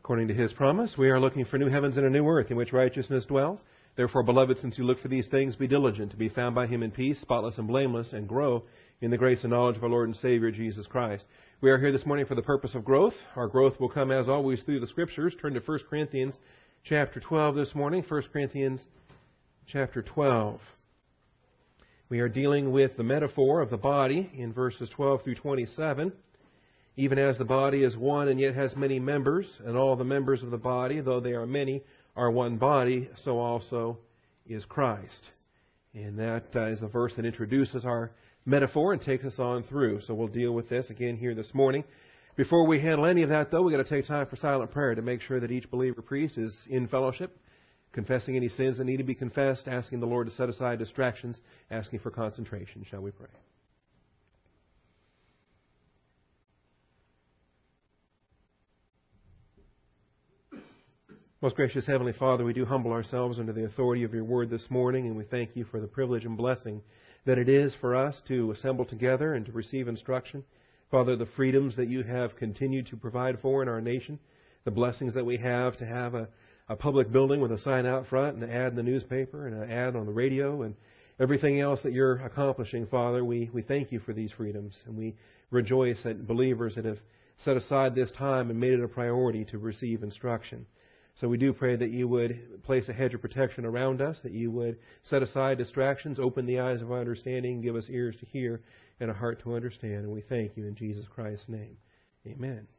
According to His promise, we are looking for new heavens and a new earth in which righteousness dwells. Therefore, beloved, since you look for these things, be diligent to be found by Him in peace, spotless and blameless, and grow in the grace and knowledge of our Lord and Savior, Jesus Christ. We are here this morning for the purpose of growth. Our growth will come, as always, through the Scriptures. Turn to 1 Corinthians chapter 12 this morning. 1 Corinthians chapter 12. We are dealing with the metaphor of the body in verses 12 through 27. Even as the body is one and yet has many members, and all the members of the body, though they are many, are one body, so also is Christ. And that is a verse that introduces our metaphor and takes us on through. So we'll deal with this again here this morning. Before we handle any of that, though, we've got to take time for silent prayer to make sure that each believer priest is in fellowship, confessing any sins that need to be confessed, asking the Lord to set aside distractions, asking for concentration. Shall we pray? Most gracious Heavenly Father, we do humble ourselves under the authority of Your Word this morning, and we thank You for the privilege and blessing that it is for us to assemble together and to receive instruction. Father, the freedoms that You have continued to provide for in our nation, the blessings that we have to have a public building with a sign out front and an ad in the newspaper and an ad on the radio and everything else that You're accomplishing, Father, we thank You for these freedoms, and we rejoice that believers that have set aside this time and made it a priority to receive instruction. So we do pray that You would place a hedge of protection around us, that You would set aside distractions, open the eyes of our understanding, give us ears to hear and a heart to understand. And we thank You in Jesus Christ's name. Amen.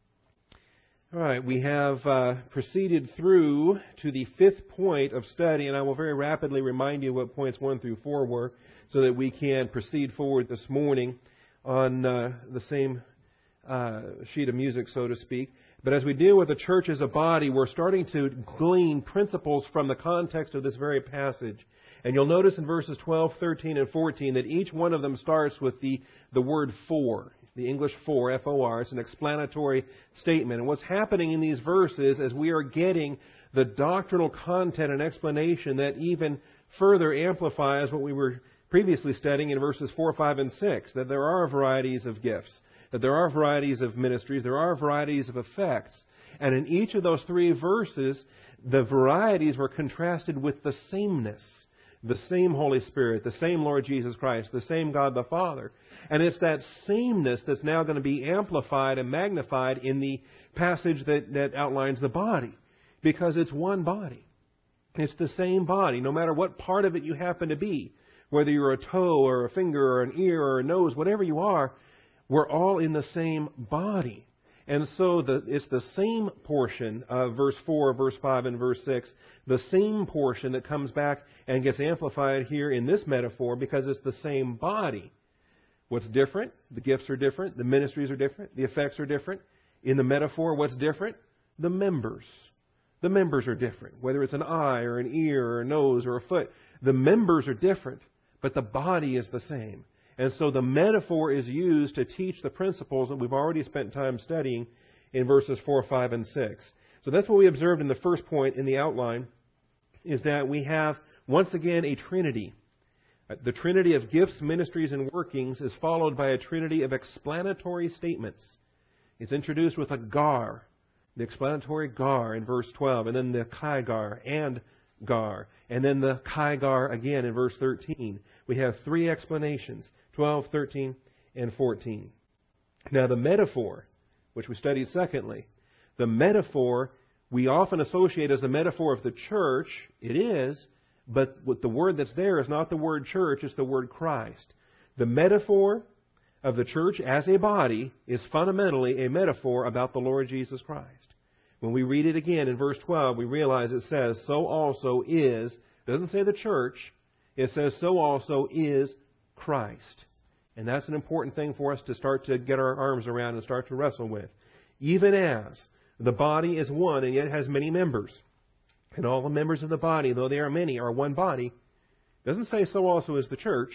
All right, we have proceeded through to the fifth point of study, and I will very rapidly remind you what points 1 through 4 were so that we can proceed forward this morning on the same sheet of music, so to speak. But as we deal with the church as a body, we're starting to glean principles from the context of this very passage. And you'll notice in verses 12, 13, and 14 that each one of them starts with the word for, the English for, F-O-R. It's an explanatory statement. And what's happening in these verses is we are getting the doctrinal content and explanation that even further amplifies what we were previously studying in verses 4, 5, and 6, that there are varieties of gifts, that there are varieties of ministries, there are varieties of effects. And in each of those 3 verses, the varieties were contrasted with the sameness. The same Holy Spirit, the same Lord Jesus Christ, the same God the Father. And it's that sameness that's now going to be amplified and magnified in the passage that outlines the body. Because it's one body. It's the same body, no matter what part of it you happen to be. Whether you're a toe or a finger or an ear or a nose, whatever you are, we're all in the same body. And so it's the same portion of verse 4, verse 5, and verse 6, the same portion that comes back and gets amplified here in this metaphor because it's the same body. What's different? The gifts are different. The ministries are different. The effects are different. In the metaphor, what's different? The members. The members are different. Whether it's an eye or an ear or a nose or a foot, the members are different, but the body is the same. And so the metaphor is used to teach the principles that we've already spent time studying in verses 4, 5, and 6. So that's what we observed in the first point in the outline, is that we have, once again, a trinity. The trinity of gifts, ministries, and workings is followed by a trinity of explanatory statements. It's introduced with a gar, the explanatory gar in verse 12, and then the chi-gar and gar, and then the chi-gar again in verse 13. We have 3 explanations, 12, 13, and 14. Now the metaphor, which we studied secondly, the metaphor we often associate as the metaphor of the church. It is, but what the word that's there is not the word church, it's the word Christ. The metaphor of the church as a body is fundamentally a metaphor about the Lord Jesus Christ. When we read it again in verse 12, we realize it says, so also is, it doesn't say the church, it says, so also is Christ. And that's an important thing for us to start to get our arms around and start to wrestle with. Even as the body is one and yet has many members, and all the members of the body, though they are many, are one body, it doesn't say so also is the church.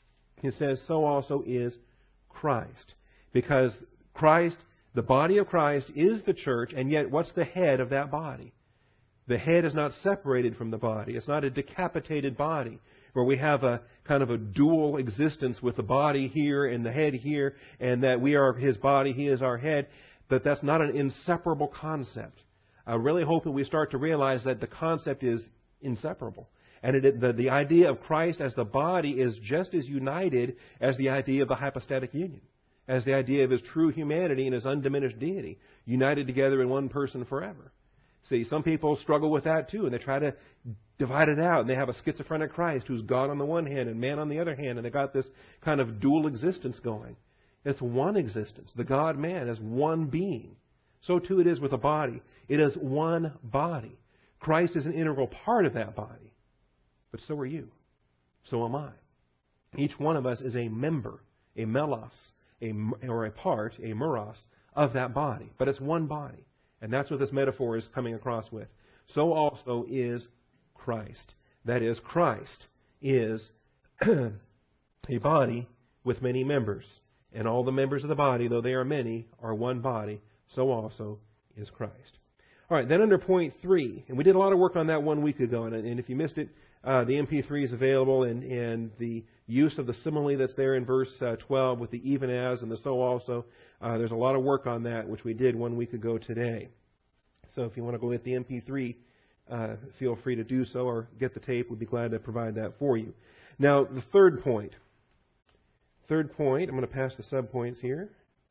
It says so also is Christ. Because Christ, the body of Christ, is the church, and yet what's the head of that body? The head is not separated from the body. It's not a decapitated body where we have a kind of a dual existence with the body here and the head here, and that we are His body, He is our head. But that's not an inseparable concept. I really hope that we start to realize that the concept is inseparable. And the idea of Christ as the body is just as united as the idea of the hypostatic union, as the idea of His true humanity and His undiminished deity, united together in one person forever. See, some people struggle with that too, and they try to divide it out, and they have a schizophrenic Christ who's God on the one hand and man on the other hand, and they got this kind of dual existence going. It's one existence. The God-man is one being. So too it is with the body. It is one body. Christ is an integral part of that body. But so are you. So am I. Each one of us is a member, a melos, or a part, a meros, of that body. But it's one body. And that's what this metaphor is coming across with. So also is Christ. That is, Christ is a body with many members. And all the members of the body, though they are many, are one body. So also is Christ. All right, then under point 3, and we did a lot of work on that 1 week ago, and if you missed it, the MP3 is available, and the use of the simile that's there in verse 12 with the even as and the so also, there's a lot of work on that, which we did 1 week ago today. So if you want to go get the MP3, feel free to do so, or get the tape. We'd be glad to provide that for you. Now, the third point. I'm going to pass the subpoints here.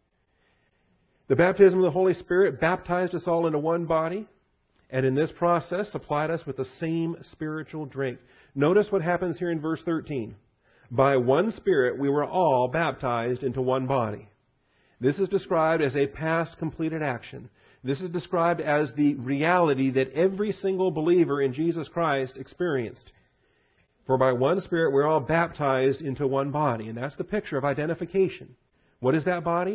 The baptism of the Holy Spirit baptized us all into one body, and in this process supplied us with the same spiritual drink. Notice what happens here in verse 13. By one Spirit we were all baptized into one body. This is described as a past completed action. This is described as the reality that every single believer in Jesus Christ experienced. For by one Spirit we're all baptized into one body. And that's the picture of identification. What is that body?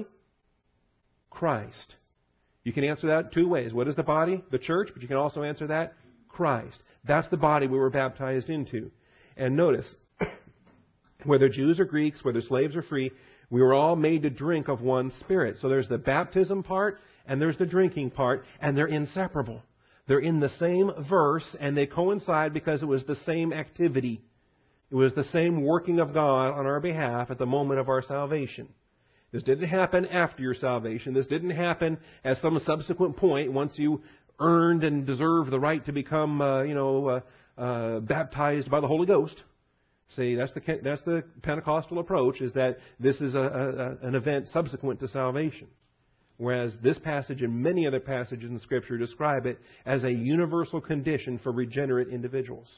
Christ. You can answer that 2 ways. What is the body? The church. But you can also answer that Christ. That's the body we were baptized into. And notice, whether Jews or Greeks, whether slaves or free, we were all made to drink of one Spirit. So there's the baptism part and there's the drinking part, and they're inseparable. They're in the same verse, and they coincide because it was the same activity. It was the same working of God on our behalf at the moment of our salvation. This didn't happen after your salvation. This didn't happen at some subsequent point once you earned and deserved the right to become, baptized by the Holy Ghost. See, that's the Pentecostal approach, is that this is an event subsequent to salvation. Whereas this passage and many other passages in Scripture describe it as a universal condition for regenerate individuals.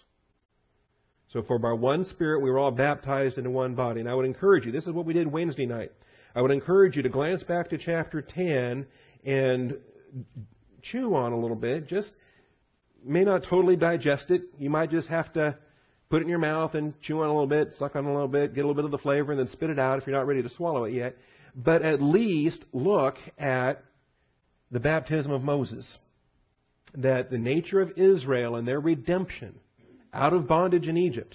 So for by one Spirit we were all baptized into one body. And I would encourage you, this is what we did Wednesday night. I would encourage you to glance back to chapter 10 and chew on a little bit. Just may not totally digest it. You might just have to put it in your mouth and chew on a little bit, suck on a little bit, get a little bit of the flavor, and then spit it out if you're not ready to swallow it yet. But at least look at the baptism of Moses. That the nature of Israel and their redemption out of bondage in Egypt,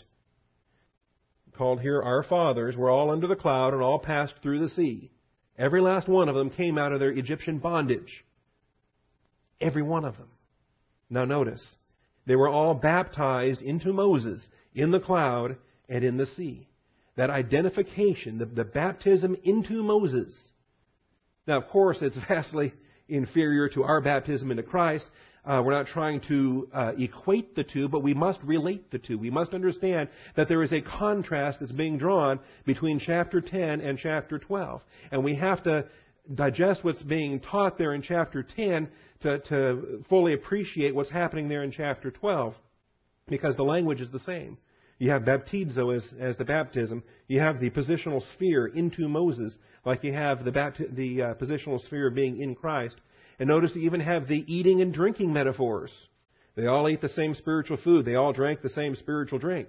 called here our fathers, were all under the cloud and all passed through the sea. Every last one of them came out of their Egyptian bondage. Every one of them. Now notice, they were all baptized into Moses in the cloud and in the sea. That identification, the baptism into Moses. Now, of course, it's vastly inferior to our baptism into Christ. We're not trying to equate the two, but we must relate the two. We must understand that there is a contrast that's being drawn between chapter 10 and chapter 12. And we have to digest what's being taught there in chapter 10 to fully appreciate what's happening there in chapter 12, because the language is the same. You have baptizo as the baptism. You have the positional sphere into Moses, like you have the positional sphere being in Christ. And notice you even have the eating and drinking metaphors. They all ate the same spiritual food. They all drank the same spiritual drink.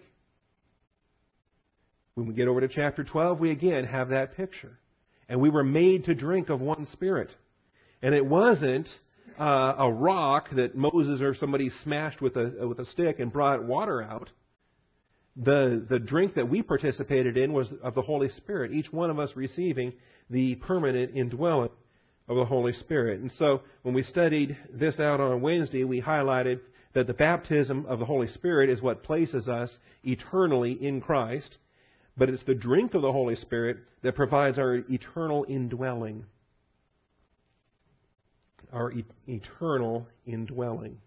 When we get over to chapter 12, we again have that picture. And we were made to drink of one Spirit. And it wasn't a rock that Moses or somebody smashed with a stick and brought water out. The drink that we participated in was of the Holy Spirit, each one of us receiving the permanent indwelling of the Holy Spirit. And so when we studied this out on Wednesday, we highlighted that the baptism of the Holy Spirit is what places us eternally in Christ, but it's the drink of the Holy Spirit that provides our eternal indwelling. our eternal indwelling.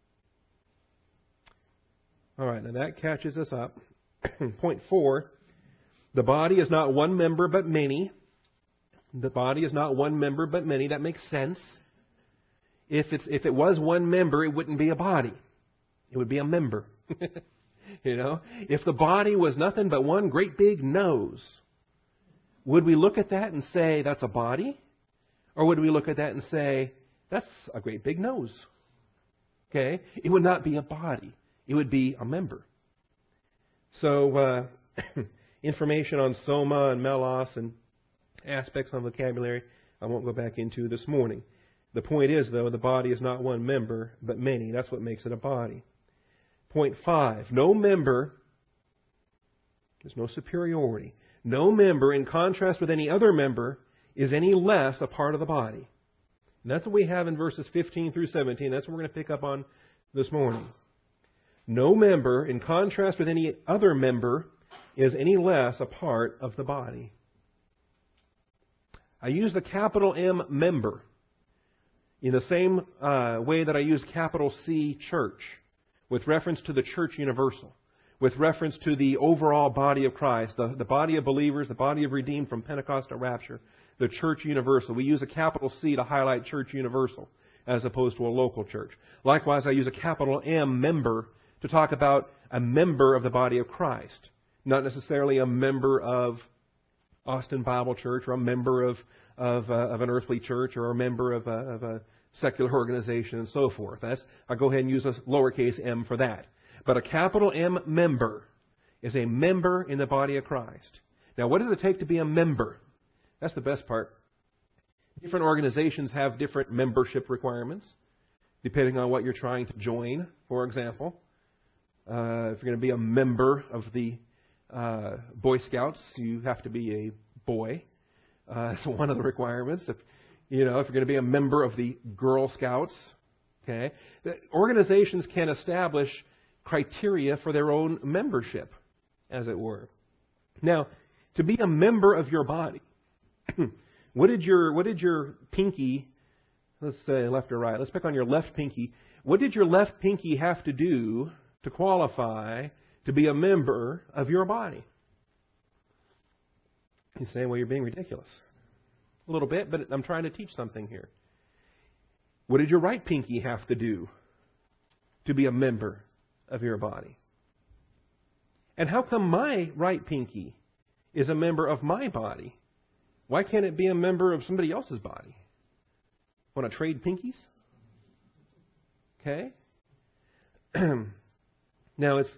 All right, now that catches us up. Point 4, the body is not one member but many. The body is not one member but many. That makes sense. If it was one member, it wouldn't be a body. It would be a member. If the body was nothing but one great big nose, would we look at that and say that's a body? Or would we look at that and say that's a great big nose? Okay? It would not be a body. It would be a member. So, information on soma and melos and aspects of vocabulary I won't go back into this morning. The point is, though, the body is not one member, but many. That's what makes it a body. Point 5, no member, there's no superiority. No member, in contrast with any other member, is any less a part of the body. And that's what we have in verses 15 through 17. That's what we're going to pick up on this morning. No member, in contrast with any other member, is any less a part of the body. I use the capital M, member, in the same way that I use capital C, church, with reference to the church universal, with reference to the overall body of Christ, the body of believers, the body of redeemed from Pentecost to rapture, the church universal. We use a capital C to highlight church universal as opposed to a local church. Likewise, I use a capital M, member, to talk about a member of the body of Christ, not necessarily a member of Austin Bible Church or a member of an earthly church or a member of a secular organization and so forth. I'll go ahead and use a lowercase m for that. But a capital M, member, is a member in the body of Christ. Now, what does it take to be a member? That's the best part. Different organizations have different membership requirements, depending on what you're trying to join, for example. If you're going to be a member of the Boy Scouts, you have to be a boy. That's one of the requirements. If you're going to be a member of the Girl Scouts, okay, organizations can establish criteria for their own membership, as it were. Now, to be a member of your body, what did your pinky? Let's say left or right. Let's pick on your left pinky. What did your left pinky have to do to qualify to be a member of your body? You say, well, you're being ridiculous. A little bit, but I'm trying to teach something here. What did your right pinky have to do to be a member of your body? And how come my right pinky is a member of my body? Why can't it be a member of somebody else's body? Want to trade pinkies? Okay. Now, it's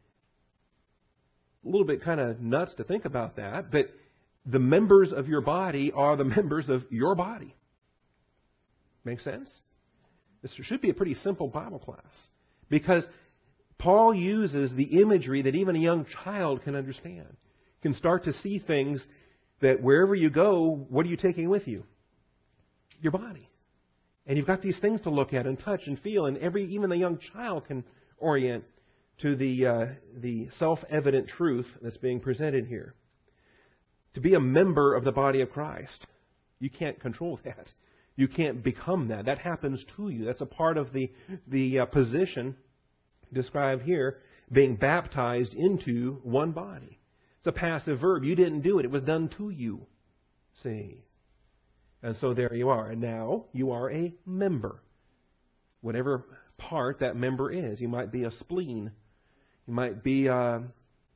a little bit kind of nuts to think about that, but the members of your body are the members of your body. Make sense? This should be a pretty simple Bible class, because Paul uses the imagery that even a young child can understand, can start to see things that wherever you go, what are you taking with you? Your body. And you've got these things to look at and touch and feel, and even a young child can orient to the self-evident truth that's being presented here. To be a member of the body of Christ, you can't control that. You can't become that. That happens to you. That's a part of the position described here, being baptized into one body. It's a passive verb. You didn't do it. It was done to you. See? And so there you are. And now you are a member. Whatever part that member is. You might be a spleen. You might be, an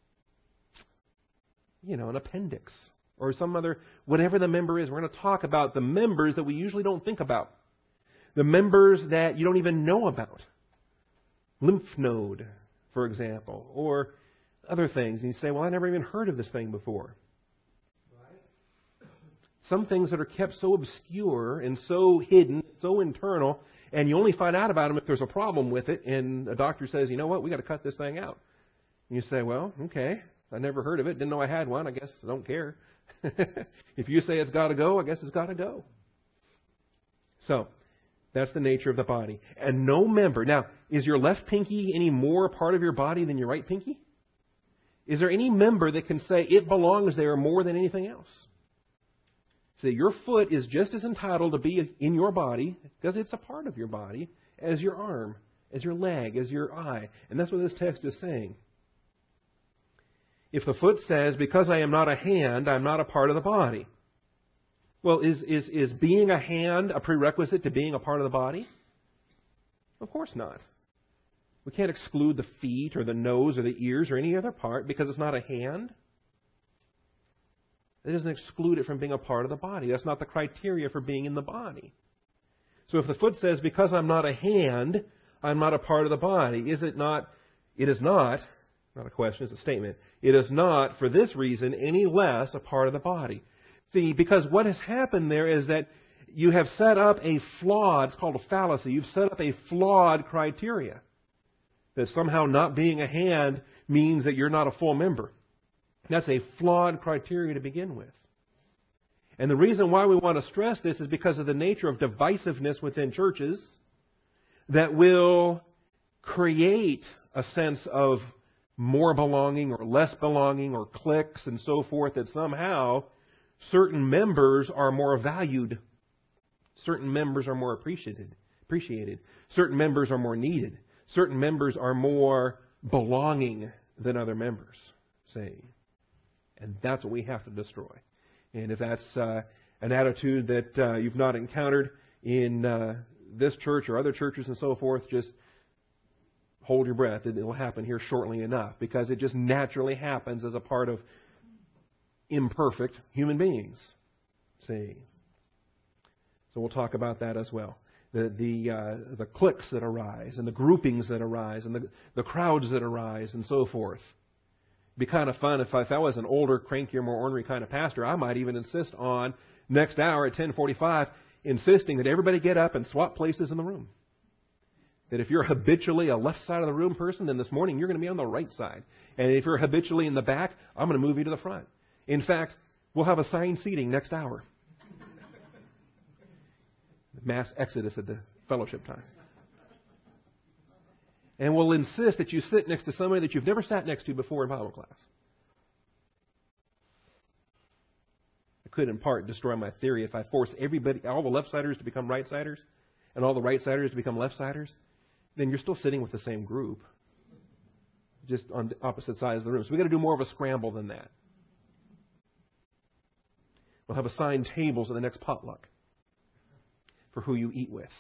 appendix. Or some other, whatever the member is. We're going to talk about the members that we usually don't think about. The members that you don't even know about. Lymph node, for example. Or other things. And you say, well, I never even heard of this thing before. Some things that are kept so obscure and so hidden, so internal, and you only find out about them if there's a problem with it, and a doctor says, you know what, we got to cut this thing out. And you say, well, okay, I never heard of it, didn't know I had one, I guess I don't care. If you say it's got to go, I guess it's got to go. So, that's the nature of the body. And no member. Now, is your left pinky any more a part of your body than your right pinky? Is there any member that can say it belongs there more than anything else? So your foot is just as entitled to be in your body, because it's a part of your body, as your arm, as your leg, as your eye. And that's what this text is saying. If the foot says, because I am not a hand, I'm not a part of the body. Well, is being a hand a prerequisite to being a part of the body? Of course not. We can't exclude the feet or the nose or the ears or any other part because it's not a hand. It doesn't exclude it from being a part of the body. That's not the criteria for being in the body. So if the foot says, because I'm not a hand, I'm not a part of the body, is it not, it is not a question, it's a statement, it is not, for this reason, any less a part of the body. See, because what has happened there is that you have set up a flawed, it's called a fallacy, you've set up a flawed criteria. That somehow not being a hand means that you're not a full member. That's a flawed criteria to begin with. And the reason why we want to stress this is because of the nature of divisiveness within churches that will create a sense of more belonging or less belonging or cliques and so forth, that somehow certain members are more valued. Certain members are more appreciated. Certain members are more needed. Certain members are more belonging than other members, say. And that's what we have to destroy. And if that's an attitude that you've not encountered in this church or other churches and so forth, just hold your breath. It will happen here shortly enough, because it just naturally happens as a part of imperfect human beings. See? So we'll talk about that as well. The cliques that arise and the groupings that arise and the crowds that arise and so forth. It'd be kind of fun if I was an older, crankier, more ornery kind of pastor. I might even insist on next hour at 10:45, insisting that everybody get up and swap places in the room. That if you're habitually a left side of the room person, then this morning you're going to be on the right side. And if you're habitually in the back, I'm going to move you to the front. In fact, we'll have assigned seating next hour. Mass exodus at the fellowship time. And we'll insist that you sit next to somebody that you've never sat next to before in Bible class. I could in part destroy my theory if I force everybody, all the left-siders to become right-siders and all the right-siders to become left-siders. Then you're still sitting with the same group, just on opposite sides of the room. So we've got to do more of a scramble than that. We'll have assigned tables at the next potluck for who you eat with.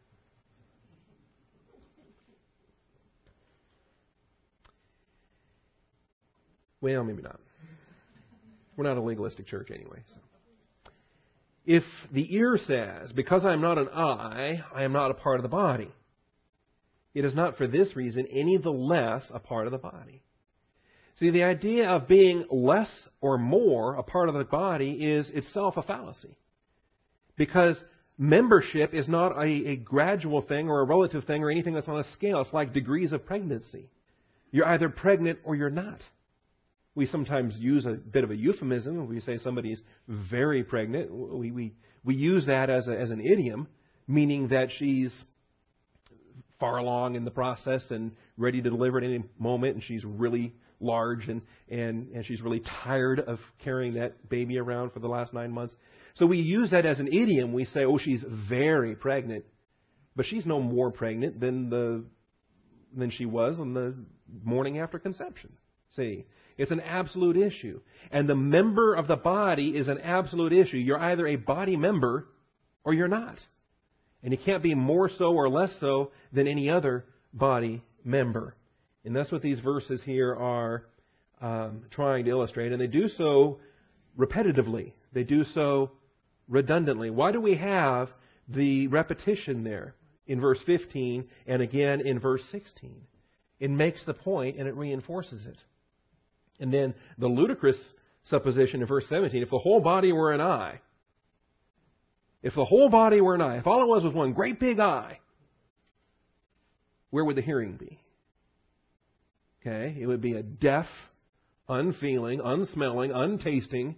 Well, maybe not. We're not a legalistic church anyway. So. If the ear says, because I am not an eye, I am not a part of the body, it is not for this reason any the less a part of the body. See, the idea of being less or more a part of the body is itself a fallacy. Because membership is not a gradual thing or a relative thing or anything that's on a scale. It's like degrees of pregnancy. You're either pregnant or you're not. We sometimes use a bit of a euphemism when we say somebody's very pregnant. We use that as an idiom, meaning that she's far along in the process and ready to deliver at any moment, and she's really large and she's really tired of carrying that baby around for the last 9 months. So we use that as an idiom. We say, oh, she's very pregnant. But she's no more pregnant than she was on the morning after conception. See, it's an absolute issue. And the member of the body is an absolute issue. You're either a body member or you're not. And you can't be more so or less so than any other body member. And that's what these verses here are trying to illustrate. And they do so repetitively. They do so redundantly. Why do we have the repetition there in verse 15 and again in verse 16? It makes the point and it reinforces it. And then the ludicrous supposition in verse 17, if the whole body were an eye, if the whole body were an eye, if all it was one great big eye, where would the hearing be? Okay, it would be a deaf, unfeeling, unsmelling, untasting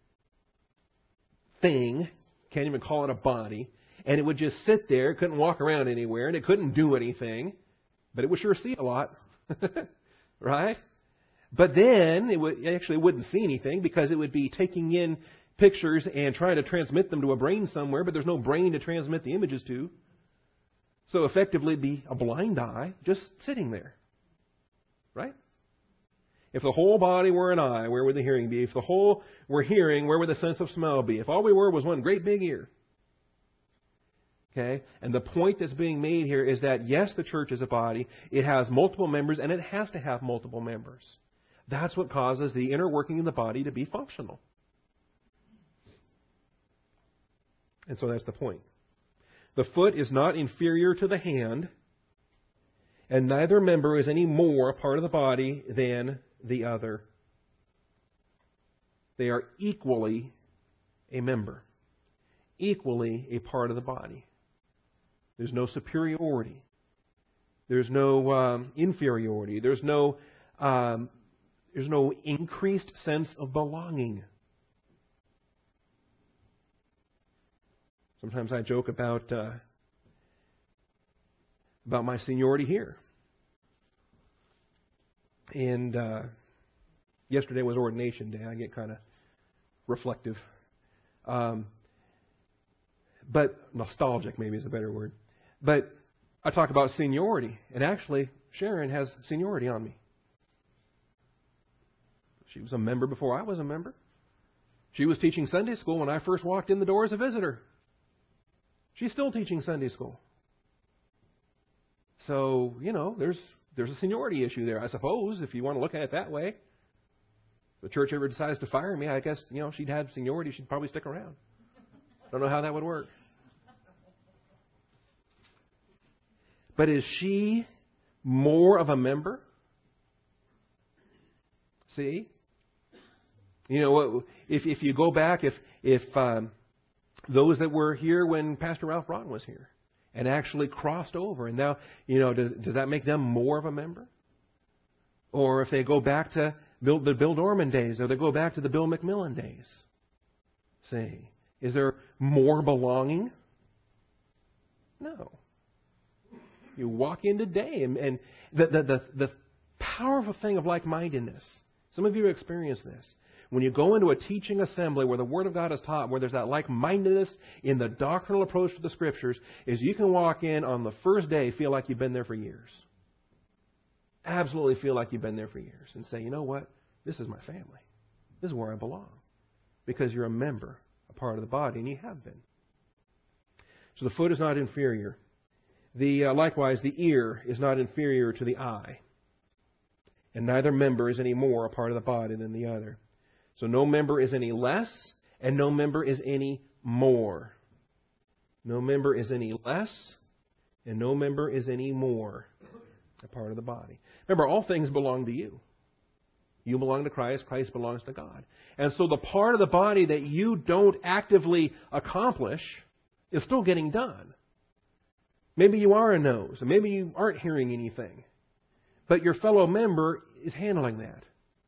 thing. Can't even call it a body. And it would just sit there. It couldn't walk around anywhere. And it couldn't do anything. But it would sure see a lot. Right? But then it actually wouldn't see anything because it would be taking in pictures and trying to transmit them to a brain somewhere, but there's no brain to transmit the images to. So effectively it'd be a blind eye just sitting there. Right? If the whole body were an eye, where would the hearing be? If the whole were hearing, where would the sense of smell be? If all we were was one great big ear. Okay? And the point that's being made here is that, yes, the church is a body. It has multiple members, and it has to have multiple members. That's what causes the inner working of the body to be functional. And so that's the point. The foot is not inferior to the hand, and neither member is any more a part of the body than the other. They are equally a member, equally a part of the body. There's no superiority. There's no inferiority. There's no increased sense of belonging. Sometimes I joke about my seniority here. And yesterday was ordination day. I get kind of reflective. But nostalgic maybe is a better word. But I talk about seniority. And actually, Sharon has seniority on me. She was a member before I was a member. She was teaching Sunday school when I first walked in the door as a visitor. She's still teaching Sunday school. So, there's a seniority issue there, I suppose, if you want to look at it that way. If the church ever decides to fire me, I guess, she'd have seniority. She'd probably stick around. Don't know how that would work. But is she more of a member? See? If you go back, if those that were here when Pastor Ralph Broughton was here and actually crossed over, and now, does that make them more of a member? Or if they go back to the Bill Dorman days, or they go back to the Bill McMillan days, see, is there more belonging? No. You walk in today, and the powerful thing of like-mindedness, some of you have experienced this. When you go into a teaching assembly where the Word of God is taught, where there's that like-mindedness in the doctrinal approach to the Scriptures, is you can walk in on the first day, feel like you've been there for years. Absolutely feel like you've been there for years. And say, you know what? This is my family. This is where I belong. Because you're a member, a part of the body, and you have been. So the foot is not inferior. Likewise, the ear is not inferior to the eye. And neither member is any more a part of the body than the other. So no member is any less, and no member is any more. No member is any less, and no member is any more a part of the body. Remember, all things belong to you. You belong to Christ. Christ belongs to God. And so the part of the body that you don't actively accomplish is still getting done. Maybe you are a nose, and maybe you aren't hearing anything. But your fellow member is handling that.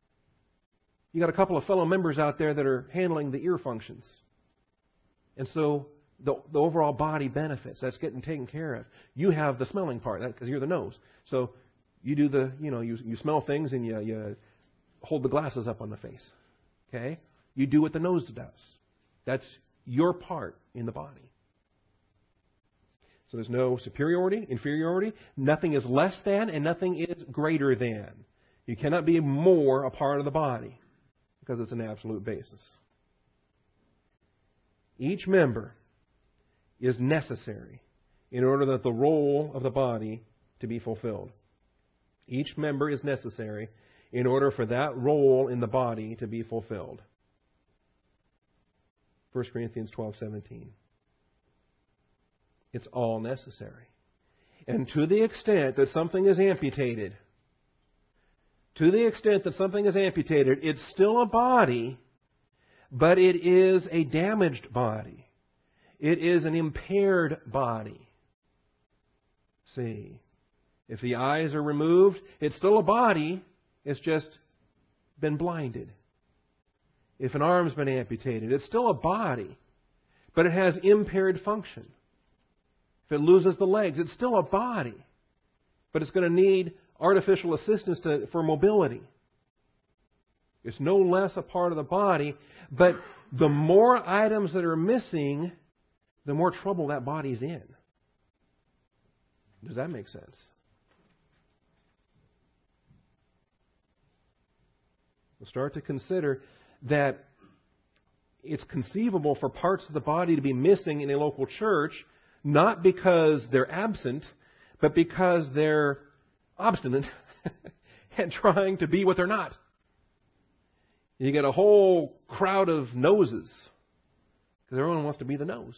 You got a couple of fellow members out there that are handling the ear functions. And so the overall body benefits. That's getting taken care of. You have the smelling part, because you're the nose. So you do you smell things and you hold the glasses up on the face. Okay? You do what the nose does. That's your part in the body. So there's no superiority, inferiority. Nothing is less than and nothing is greater than. You cannot be more a part of the body because it's an absolute basis. Each member is necessary in order that the role of the body to be fulfilled. Each member is necessary in order for that role in the body to be fulfilled. 1 Corinthians 12:17. It's all necessary. And to the extent that something is amputated, it's still a body, but it is a damaged body. It is an impaired body. See, if the eyes are removed, it's still a body, it's just been blinded. If an arm's been amputated, it's still a body, but it has impaired function. If it loses the legs, it's still a body, but it's going to need artificial assistance for mobility. It's no less a part of the body, but the more items that are missing, the more trouble that body's in. Does that make sense? We'll start to consider that it's conceivable for parts of the body to be missing in a local church, not because they're absent, but because they're obstinate and trying to be what they're not. You get a whole crowd of noses because everyone wants to be the nose.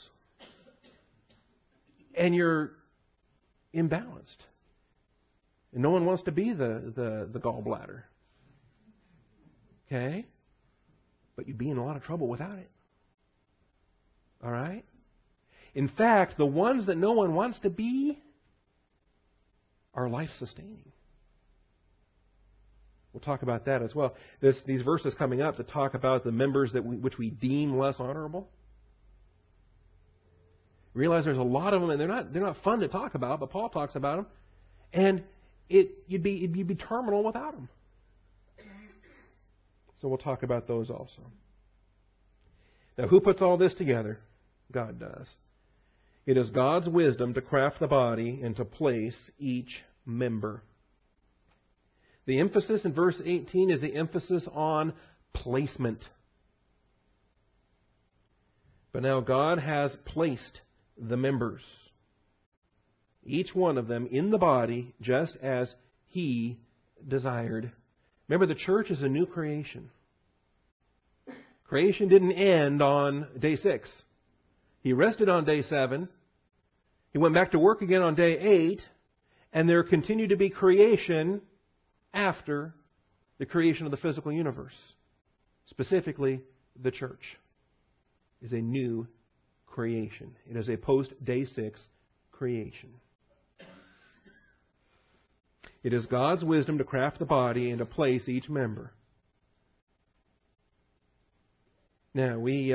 And you're imbalanced. And no one wants to be the gallbladder. Okay? But you'd be in a lot of trouble without it. All right? In fact, the ones that no one wants to be are life-sustaining. We'll talk about that as well. These verses coming up that talk about the members which we deem less honorable. Realize there's a lot of them, and they're not fun to talk about, but Paul talks about them, and you'd be terminal without them. So we'll talk about those also. Now, who puts all this together? God does. It is God's wisdom to craft the body and to place each member. The emphasis in verse 18 is the emphasis on placement. But now God has placed the members, each one of them in the body, just as He desired. Remember, the church is a new creation. Creation didn't end on day 6. He rested on day 7. He went back to work again on day 8. And there continued to be creation after the creation of the physical universe. Specifically, the church is a new creation. It is a post-day 6 creation. It is God's wisdom to craft the body and to place each member. Now, we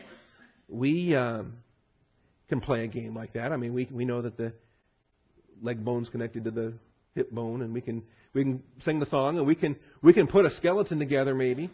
can play a game like that. I mean, we know that the leg bone's connected to the hip bone, and we can sing the song, and we can put a skeleton together maybe.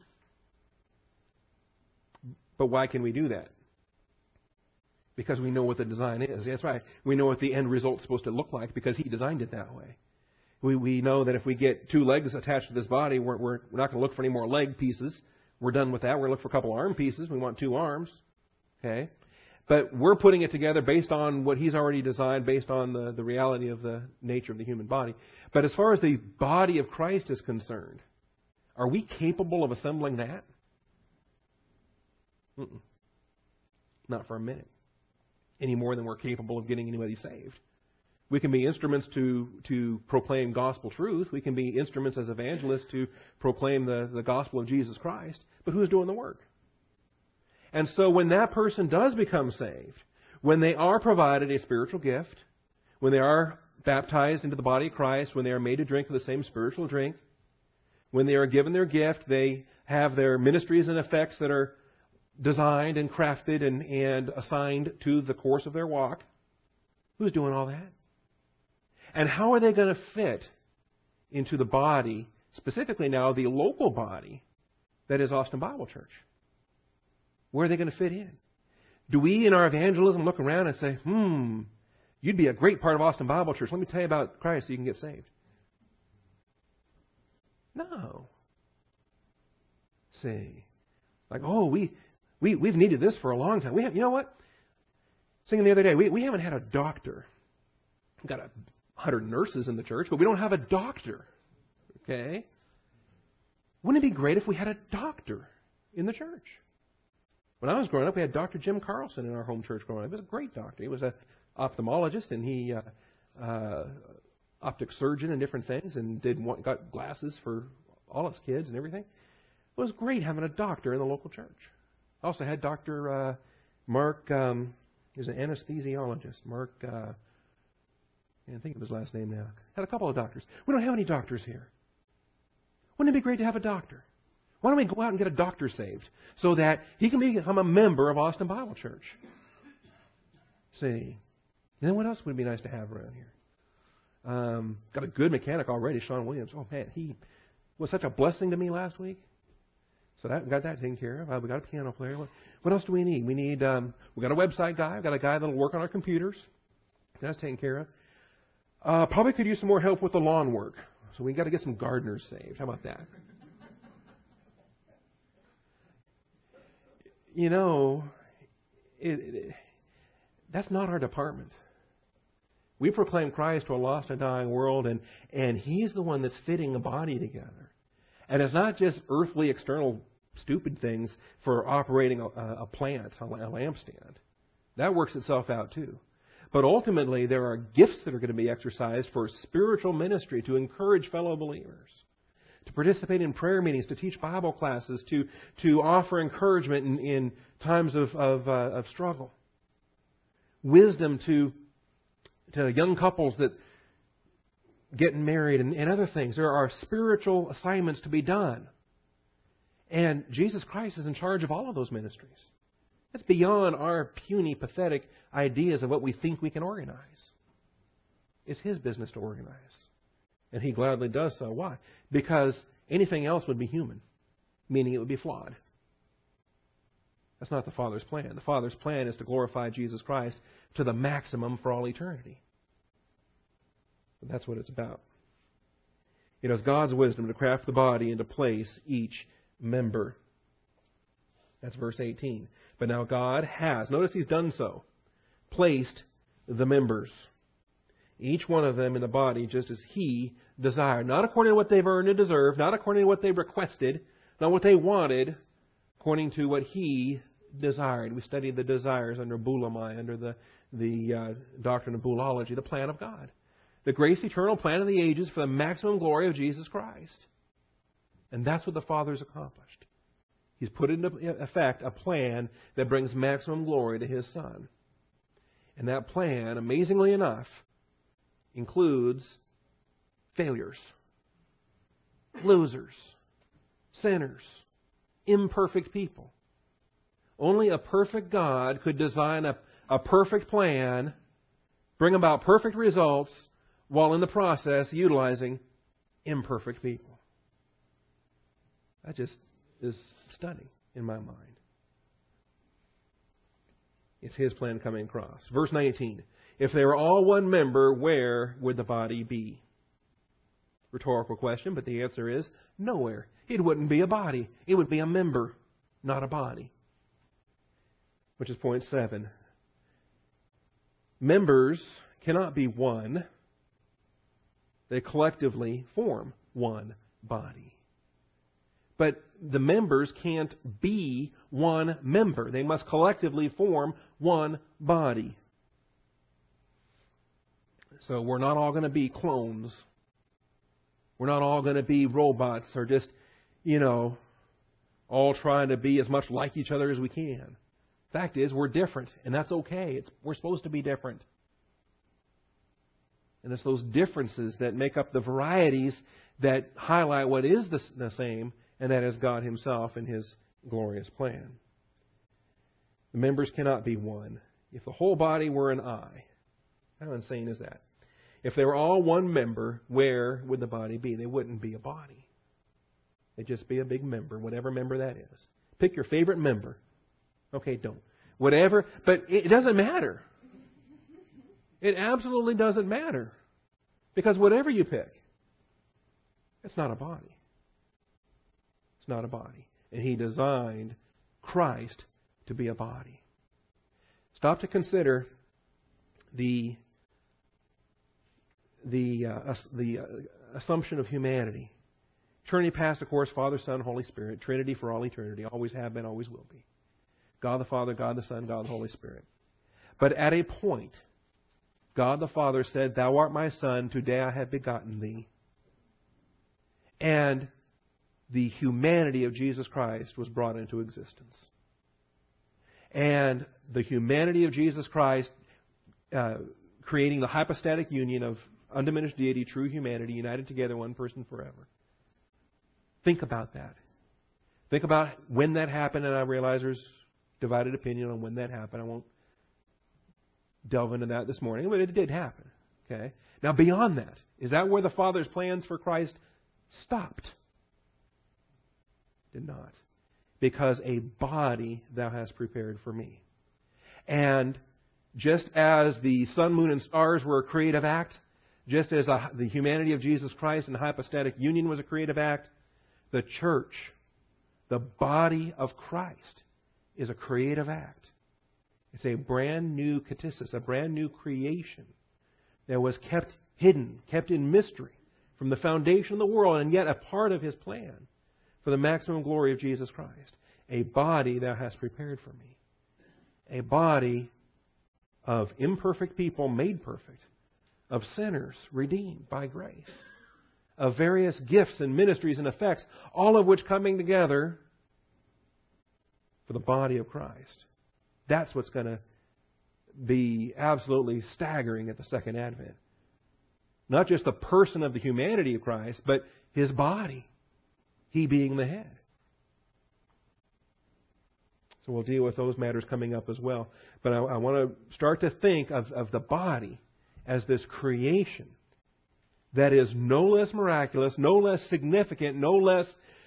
But why can we do that? Because we know what the design is. That's right. We know what the end result's supposed to look like because He designed it that way. We know that if we get 2 legs attached to this body, we're not going to look for any more leg pieces. We're done with that. We're going to look for a couple arm pieces. We want 2 arms. Okay? But we're putting it together based on what He's already designed, based on the reality of the nature of the human body. But as far as the body of Christ is concerned, are we capable of assembling that? Not for a minute. Any more than we're capable of getting anybody saved. We can be instruments to proclaim gospel truth. We can be instruments as evangelists to proclaim the gospel of Jesus Christ. But who's doing the work? And so when that person does become saved, when they are provided a spiritual gift, when they are baptized into the body of Christ, when they are made to drink of the same spiritual drink, when they are given their gift, they have their ministries and effects that are designed and crafted and assigned to the course of their walk. Who's doing all that? And how are they going to fit into the body, specifically now the local body that is Austin Bible Church? Where are they going to fit in? Do we in our evangelism look around and say, you'd be a great part of Austin Bible Church. Let me tell you about Christ so you can get saved. No. See. Like, we've needed this for a long time. You know what? Singing the other day, we haven't had a doctor. We've got 100 nurses in the church, but we don't have a doctor. Okay? Wouldn't it be great if we had a doctor in the church? When I was growing up, we had Dr. Jim Carlson in our home church growing up. He was a great doctor. He was an ophthalmologist, and he optic surgeon and different things, and got glasses for all his kids and everything. It was great having a doctor in the local church. I also had Dr. Mark, he's an anesthesiologist. Mark, I can't think of his last name now. Had a couple of doctors. We don't have any doctors here. Wouldn't it be great to have a doctor? Why don't we go out and get a doctor saved so that he can become a member of Austin Bible Church? See. And then what else would be nice to have around here? Got a good mechanic already, Sean Williams. Oh, man, he was such a blessing to me last week. So we got that taken care of. We got a piano player. What else do we need? We got a website guy. We've got a guy that'll work on our computers. That's taken care of. Probably could use some more help with the lawn work. So we got to get some gardeners saved. How about that? You know, that's not our department. We proclaim Christ to a lost and dying world, and He's the one that's fitting the body together. And it's not just earthly, external, stupid things for operating a plant, a lampstand. That works itself out too. But ultimately, there are gifts that are going to be exercised for spiritual ministry to encourage fellow believers, to participate in prayer meetings, to teach Bible classes, to offer encouragement in times of struggle. Wisdom to young couples that getting married and other things. There are spiritual assignments to be done. And Jesus Christ is in charge of all of those ministries. That's beyond our puny, pathetic ideas of what we think we can organize. It's His business to organize. And He gladly does so. Why? Because anything else would be human, meaning it would be flawed. That's not the Father's plan. The Father's plan is to glorify Jesus Christ to the maximum for all eternity. But that's what it's about. It is God's wisdom to craft the body and to place each member. That's verse 18. But now God has, notice He's done so, placed the members, each one of them in the body just as He desired. Not according to what they've earned and deserved, not according to what they've requested, not what they wanted, according to what He desired. We studied the desires under Bulamai, under the doctrine of Bulology, the plan of God. The grace eternal plan of the ages for the maximum glory of Jesus Christ. And that's what the Father's accomplished. He's put into effect a plan that brings maximum glory to His Son. And that plan, amazingly enough, includes failures, losers, sinners, imperfect people. Only a perfect God could design a perfect plan, bring about perfect results, while in the process utilizing imperfect people. That just is stunning in my mind. It's His plan coming across. Verse 19. If they were all one member, where would the body be? Rhetorical question, but the answer is nowhere. It wouldn't be a body. It would be a member, not a body. Which is point 7. Members cannot be one. They collectively form one body. But the members can't be one member. They must collectively form one body. So we're not all going to be clones. We're not all going to be robots or just, all trying to be as much like each other as we can. Fact is, we're different, and that's okay. We're supposed to be different. And it's those differences that make up the varieties that highlight what is the same, and that is God Himself and His glorious plan. The members cannot be one. If the whole body were an eye, how insane is that? If they were all one member, where would the body be? They wouldn't be a body. They'd just be a big member, whatever member that is. Pick your favorite member. Okay, don't. Whatever, but it doesn't matter. It absolutely doesn't matter. Because whatever you pick, it's not a body. It's not a body. And He designed Christ to be a body. Stop to consider the assumption of humanity. Trinity past, of course, Father, Son, Holy Spirit. Trinity for all eternity. Always have been, always will be. God the Father, God the Son, God the Holy Spirit. But at a point, God the Father said, Thou art my Son, today I have begotten thee. And the humanity of Jesus Christ was brought into existence. And the humanity of Jesus Christ, creating the hypostatic union of undiminished deity, true humanity, united together, one person forever. Think about that. Think about when that happened, and I realize there's divided opinion on when that happened. I won't delve into that this morning, but it did happen. Okay. Now, beyond that, is that where the Father's plans for Christ stopped? Did not. because a body thou hast prepared for me. And just as the sun, moon, and stars were a creative act, just as the humanity of Jesus Christ and hypostatic union was a creative act, the church, the body of Christ, is a creative act. It's a brand new katasis, a brand new creation that was kept hidden, kept in mystery from the foundation of the world, and yet a part of His plan for the maximum glory of Jesus Christ. A body thou hast prepared for me. A body of imperfect people made perfect, of sinners redeemed by grace, of various gifts and ministries and effects, all of which coming together for the body of Christ. That's what's going to be absolutely staggering at the second advent. Not just the person of the humanity of Christ, but His body, He being the head. So we'll deal with those matters coming up as well. But I want to start to think of the body as this creation that is no less miraculous, no less significant, no less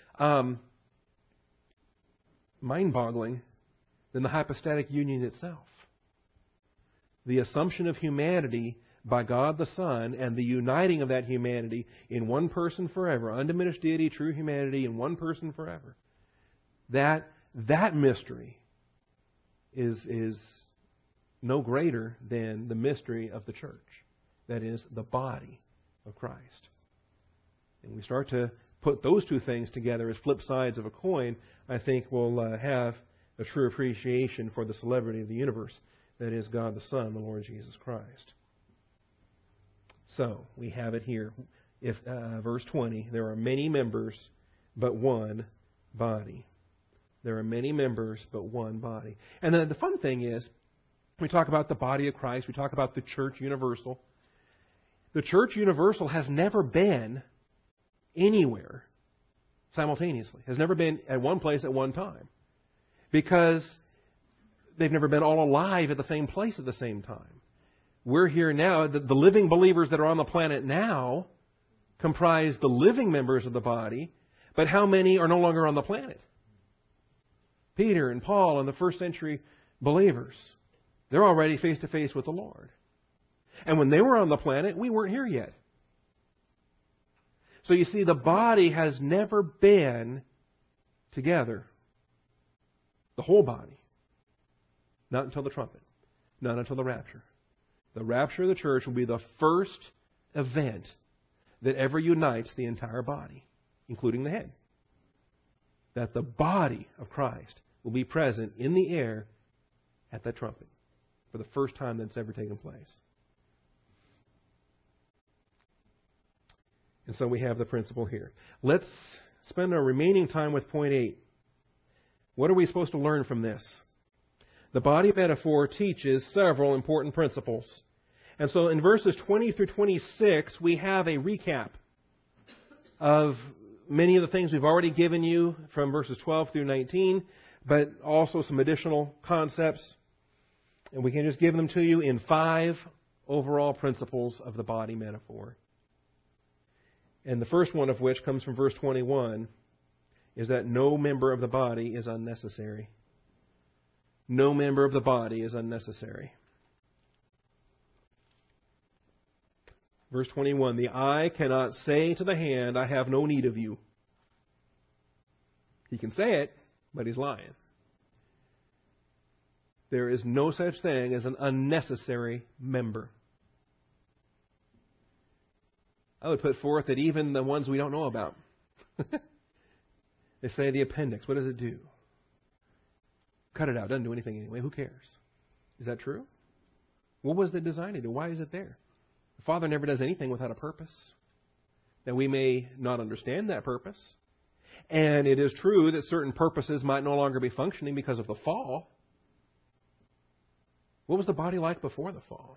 mind-boggling than the hypostatic union itself. The assumption of humanity by God the Son and the uniting of that humanity in one person forever, undiminished deity, true humanity in one person forever. That mystery is no greater than the mystery of the church. That is, the body of Christ. And we start to put those two things together as flip sides of a coin, I think we'll have a true appreciation for the celebrity of the universe. That is God the Son, the Lord Jesus Christ. So, we have it here. Verse 20, there are many members, but one body. There are many members, but one body. And then the fun thing is, we talk about the body of Christ, we talk about the church universal. The church universal has never been anywhere simultaneously, has never been at one place at one time. Because they've never been all alive at the same place at the same time. We're here now. The living believers that are on the planet now comprise the living members of the body, but how many are no longer on the planet? Peter and Paul and the first century believers. They're already face to face with the Lord. And when they were on the planet, we weren't here yet. So you see, the body has never been together. The whole body. Not until the trumpet. Not until the rapture. The rapture of the church will be the first event that ever unites the entire body, including the head. That the body of Christ will be present in the air at that trumpet for the first time that's ever taken place. And so we have the principle here. Let's spend our remaining time with point 8. What are we supposed to learn from this? The body metaphor teaches several important principles. And so in verses 20 through 26, we have a recap of many of the things we've already given you from verses 12 through 19, but also some additional concepts. And we can just give them to you in 5 overall principles of the body metaphor. And the first one of which comes from verse 21, is that no member of the body is unnecessary. No member of the body is unnecessary. Verse 21, the eye cannot say to the hand, I have no need of you. He can say it, but he's lying. There is no such thing as an unnecessary member. I would put forth that even the ones we don't know about. They say the appendix, what does it do? Cut it out, doesn't do anything anyway, who cares? Is that true? What was it designed to do? Why is it there? The Father never does anything without a purpose. Now we may not understand that purpose. And it is true that certain purposes might no longer be functioning because of the fall. What was the body like before the fall?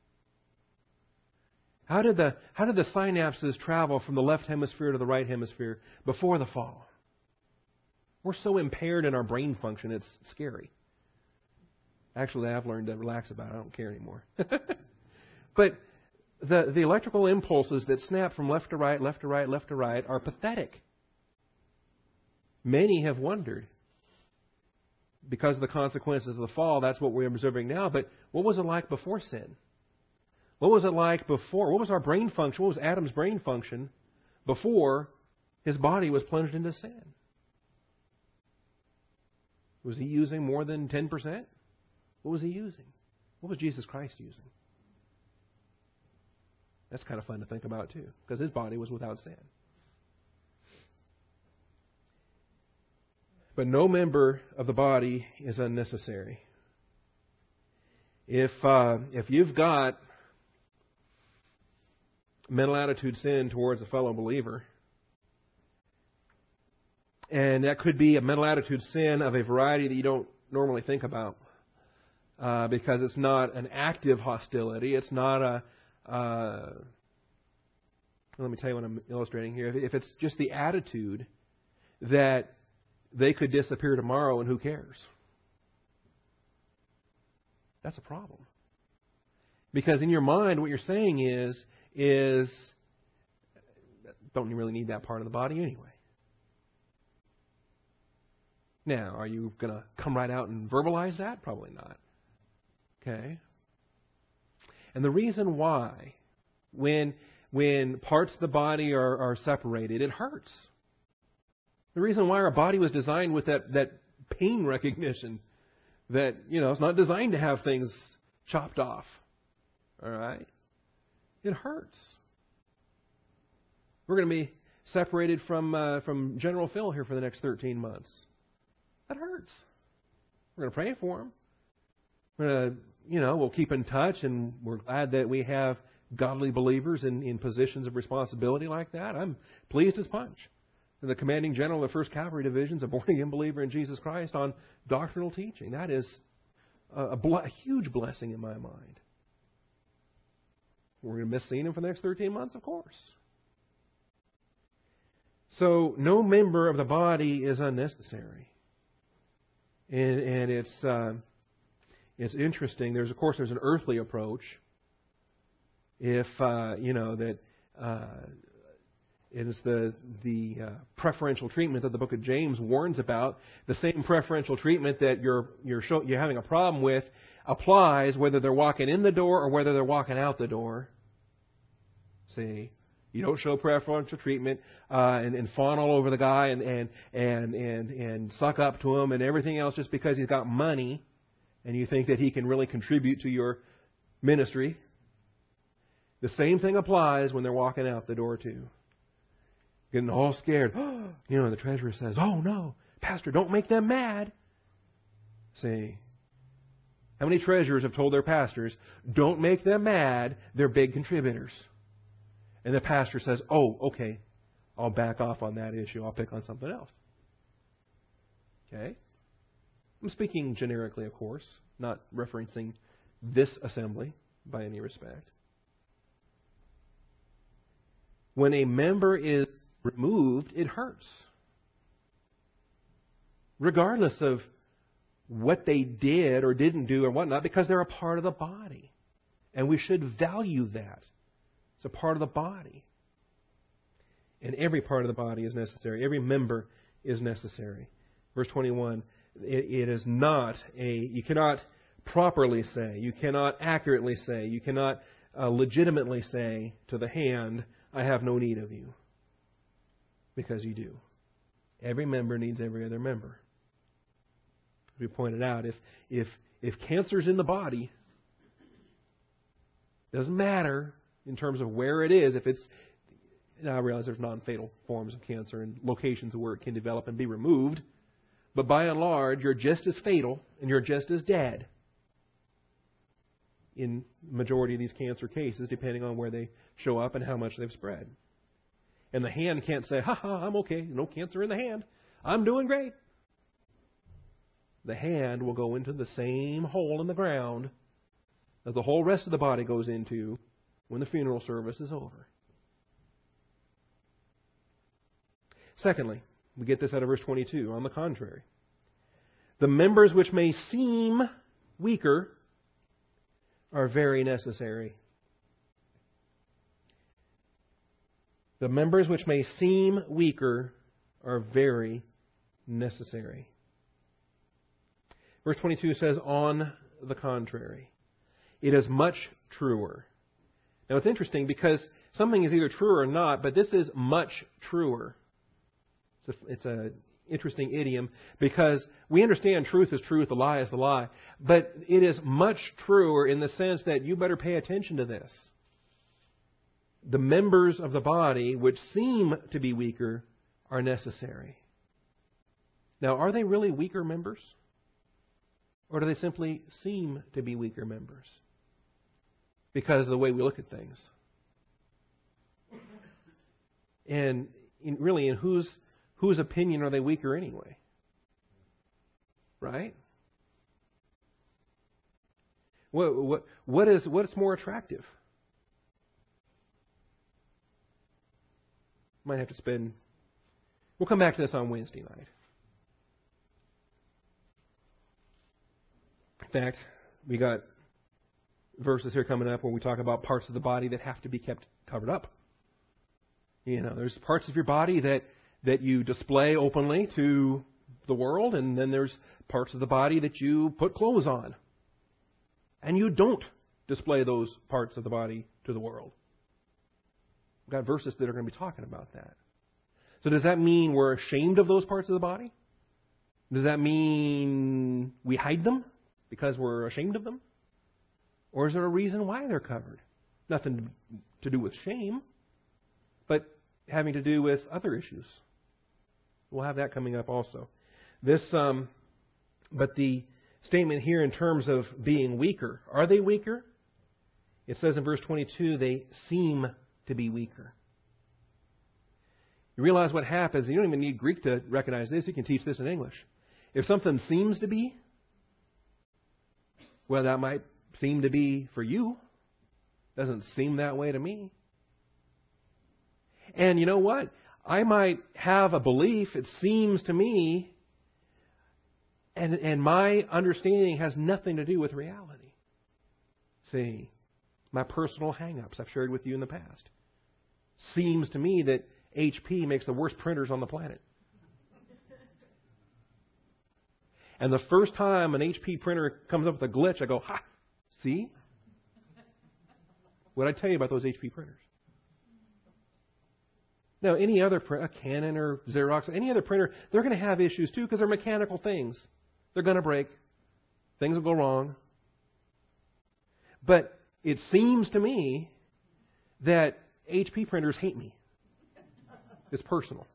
How did the synapses travel from the left hemisphere to the right hemisphere before the fall? We're so impaired in our brain function, it's scary. Actually, I've learned to relax about it. I don't care anymore. But the electrical impulses that snap from left to right, left to right, left to right are pathetic. Many have wondered, because of the consequences of the fall, that's what we're observing now. But what was it like before sin? What was it like before? What was our brain function? What was Adam's brain function before his body was plunged into sin? Was he using more than 10%? What was he using? What was Jesus Christ using? That's kind of fun to think about too, because his body was without sin. But no member of the body is unnecessary. If you've got mental attitude sin towards a fellow believer, and that could be a mental attitude sin of a variety that you don't normally think about, because it's not an active hostility. It's not let me tell you what I'm illustrating here. If it's just the attitude that they could disappear tomorrow and who cares? That's a problem. Because in your mind, what you're saying is don't you really need that part of the body anyway? Now, are you going to come right out and verbalize that? Probably not. Okay? And the reason why, when parts of the body are separated, it hurts. The reason why our body was designed with that pain recognition, that, it's not designed to have things chopped off. All right? It hurts. We're going to be separated from General Phil here for the next 13 months. That hurts. We're going to pray for him. We're going to, we'll keep in touch, and we're glad that we have godly believers in positions of responsibility like that. I'm pleased as punch. The commanding general of the 1st Cavalry Division is a born-again believer in Jesus Christ on doctrinal teaching. That is a huge blessing in my mind. We're going to miss seeing him for the next 13 months, of course. So no member of the body is unnecessary. And it's interesting. There's an earthly approach. If that it is the preferential treatment that the book of James warns about. The same preferential treatment that you're having a problem with applies whether they're walking in the door or whether they're walking out the door. See, you don't show preferential treatment and fawn all over the guy and suck up to him and everything else just because he's got money and you think that he can really contribute to your ministry. The same thing applies when they're walking out the door too. Getting all scared. The treasurer says, "Oh no, Pastor, don't make them mad." See, how many treasurers have told their pastors, "Don't make them mad, they're big contributors." And the pastor says, "Oh, okay, I'll back off on that issue. I'll pick on something else." Okay? I'm speaking generically, of course, not referencing this assembly by any respect. When a member is removed, it hurts. Regardless of what they did or didn't do or whatnot, because they're a part of the body. And we should value that. It's a part of the body. And every part of the body is necessary. Every member is necessary. Verse 21, it is not you cannot properly say, you cannot accurately say, you cannot legitimately say to the hand, "I have no need of you." Because you do. Every member needs every other member. As we pointed out, if cancer's in the body, it doesn't matter in terms of where it is. If it's, I realize there's non-fatal forms of cancer and locations where it can develop and be removed, but by and large, you're just as fatal and you're just as dead in the majority of these cancer cases, depending on where they show up and how much they've spread. And the hand can't say, "Ha ha, I'm okay. No cancer in the hand. I'm doing great." The hand will go into the same hole in the ground that the whole rest of the body goes into when the funeral service is over. Secondly, we get this out of verse 22. On the contrary, the members which may seem weaker are very necessary. The members which may seem weaker are very necessary. Verse 22 says, on the contrary. It is much truer. Now it's interesting because something is either true or not, but this is much truer. It's an interesting idiom because we understand truth is truth, the lie is the lie. But it is much truer in the sense that you better pay attention to this. The members of the body which seem to be weaker are necessary. Now, are they really weaker members? Or do they simply seem to be weaker members? Because of the way we look at things. And really, in whose opinion are they weaker anyway? Right? What's more attractive? Might have to spend... We'll come back to this on Wednesday night. In fact, we got verses here coming up where we talk about parts of the body that have to be kept covered up. You know, there's parts of your body that you display openly to the world, and then there's parts of the body that you put clothes on. And you don't display those parts of the body to the world. We've got verses that are going to be talking about that. So does that mean we're ashamed of those parts of the body? Does that mean we hide them because we're ashamed of them? Or is there a reason why they're covered? Nothing to do with shame, but having to do with other issues. We'll have that coming up also. But the statement here in terms of being weaker, are they weaker? It says in verse 22, they seem to be weaker. You realize what happens, you don't even need Greek to recognize this, you can teach this in English. If something seems to be, well, that might seem to be for you. Doesn't seem that way to me. And you know what? I might have a belief, it seems to me, and my understanding has nothing to do with reality. See, my personal hang-ups I've shared with you in the past. Seems to me that HP makes the worst printers on the planet. And the first time an HP printer comes up with a glitch, I go, ha, see? What did I tell you about those HP printers? Now, any other printer, a Canon or Xerox, any other printer, they're going to have issues too because they're mechanical things. They're going to break. Things will go wrong. But it seems to me that HP printers hate me. It's personal.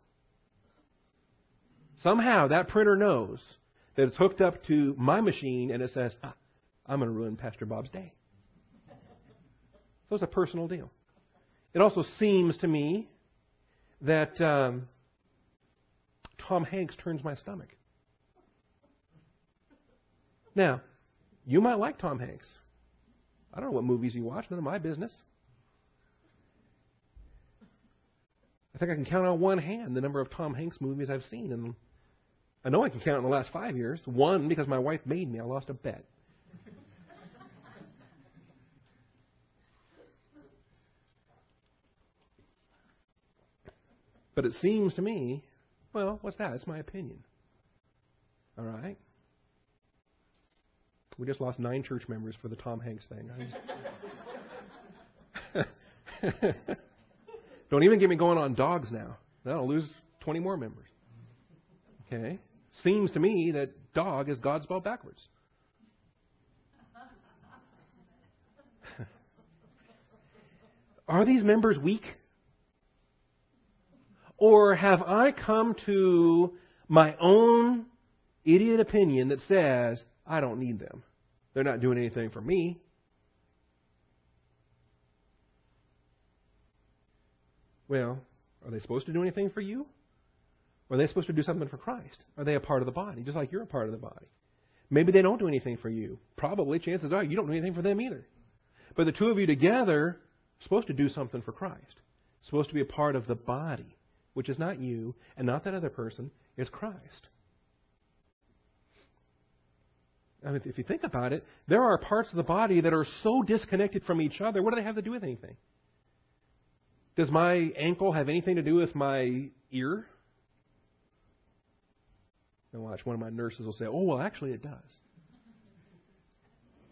Somehow that printer knows that it's hooked up to my machine and it says, I'm going to ruin Pastor Bob's day. So it's a personal deal. It also seems to me that Tom Hanks turns my stomach. Now, you might like Tom Hanks. I don't know what movies you watch. None of my business. I think I can count on one hand the number of Tom Hanks movies I've seen. And I know I can count in the last 5 years. One, because my wife made me. I lost a bet. But it seems to me, well, what's that? It's my opinion. All right? We just lost 9 church members for the Tom Hanks thing. Don't even get me going on dogs now. That'll lose 20 more members. Okay? Seems to me that dog is God spelled backwards. Are these members weak? Or have I come to my own idiot opinion that says, I don't need them. They're not doing anything for me. Well, are they supposed to do anything for you? Or are they supposed to do something for Christ? Are they a part of the body, just like you're a part of the body? Maybe they don't do anything for you. Probably, chances are, you don't do anything for them either. But the two of you together are supposed to do something for Christ. Supposed to be a part of the body, which is not you and not that other person. It's Christ. I mean, if you think about it, there are parts of the body that are so disconnected from each other. What do they have to do with anything? Does my ankle have anything to do with my ear? And watch, one of my nurses will say, oh, well, actually it does.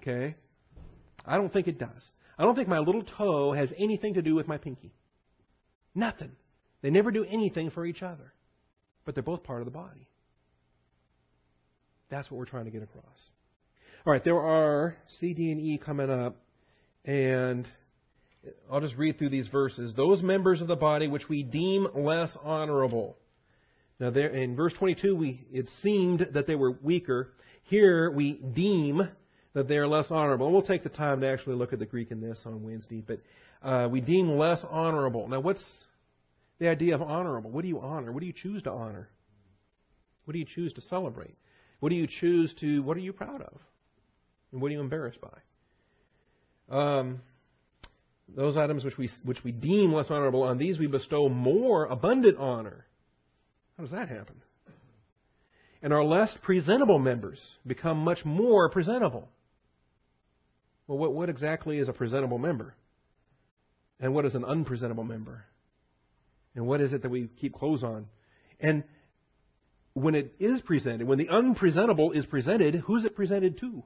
Okay? I don't think it does. I don't think my little toe has anything to do with my pinky. Nothing. They never do anything for each other. But they're both part of the body. That's what we're trying to get across. All right, there are C, D, and E coming up. And I'll just read through these verses. Those members of the body which we deem less honorable. Now, there in verse 22, it seemed that they were weaker. Here, we deem that they are less honorable. And we'll take the time to actually look at the Greek in this on Wednesday. But we deem less honorable. Now, what's the idea of honorable? What do you honor? What do you choose to honor? What do you choose to celebrate? What are you proud of? And what are you embarrassed by? Those items which we deem less honorable, on these we bestow more abundant honor. How does that happen? And our less presentable members become much more presentable. Well, what exactly is a presentable member? And what is an unpresentable member? And what is it that we keep clothes on? And when it is presented, when the unpresentable is presented, who's it presented to?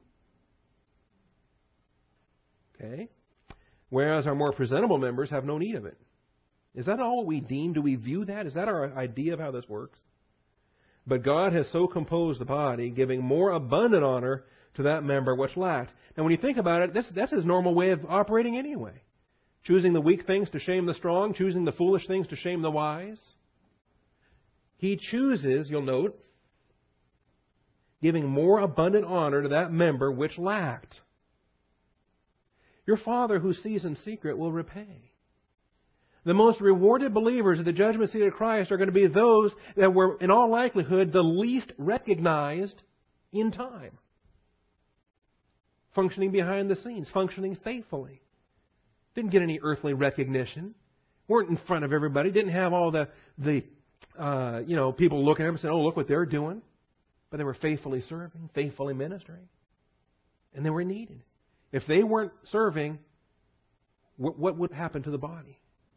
Okay? Whereas our more presentable members have no need of it. Is that all we deem? Do we view that? Is that our idea of how this works? But God has so composed the body, giving more abundant honor to that member which lacked. Now, when you think about it, that's His normal way of operating anyway. Choosing the weak things to shame the strong, choosing the foolish things to shame the wise. He chooses, you'll note, giving more abundant honor to that member which lacked. Your Father who sees in secret will repay. The most rewarded believers at the judgment seat of Christ are going to be those that were, in all likelihood, the least recognized in time. Functioning behind the scenes, functioning faithfully. Didn't get any earthly recognition. Weren't in front of everybody. Didn't have all the people looking at them and saying, "Oh, look what they're doing." But they were faithfully serving, faithfully ministering. And they were needed. If they weren't serving, what would happen to the body?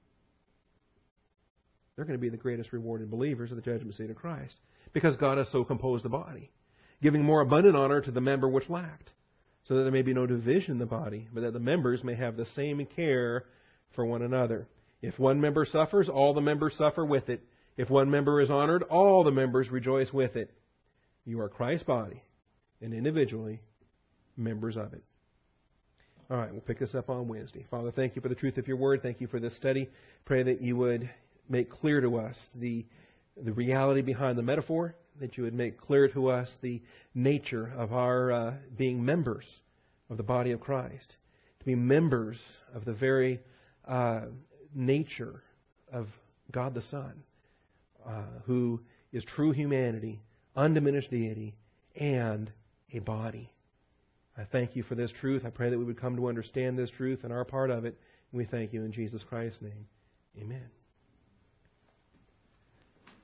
They're going to be the greatest rewarded believers of the judgment seat of Christ. Because God has so composed the body. Giving more abundant honor to the member which lacked. So that there may be no division in the body, but that the members may have the same care for one another. If one member suffers, all the members suffer with it. If one member is honored, all the members rejoice with it. You are Christ's body, and individually members of it. All right, we'll pick this up on Wednesday. Father, thank you for the truth of your word. Thank you for this study. Pray that you would make clear to us the reality behind the metaphor, that you would make clear to us the nature of our being members of the body of Christ, to be members of the very nature of God the Son, who is true humanity, undiminished deity, and a body. I thank you for this truth. I pray that we would come to understand this truth and our part of it. And we thank you in Jesus Christ's name. Amen.